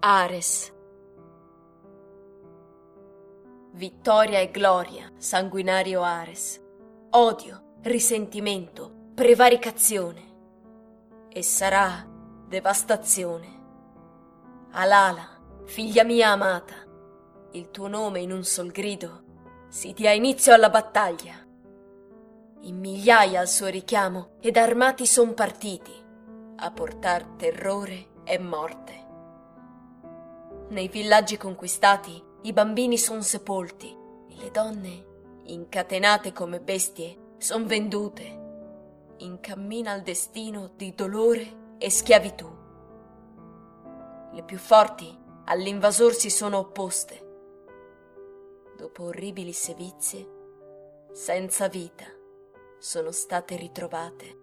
Ares. Vittoria e gloria, sanguinario Ares. Odio, risentimento, prevaricazione. E sarà devastazione. Alala, figlia mia amata, il tuo nome in un sol grido si dia inizio alla battaglia. In migliaia al suo richiamo ed armati son partiti a portar terrore e morte. Nei villaggi conquistati i bambini son sepolti e le donne, incatenate come bestie, son vendute in cammino al destino di dolore e schiavitù. Le più forti all'invasor si sono opposte. Dopo orribili sevizie, senza vita, sono state ritrovate.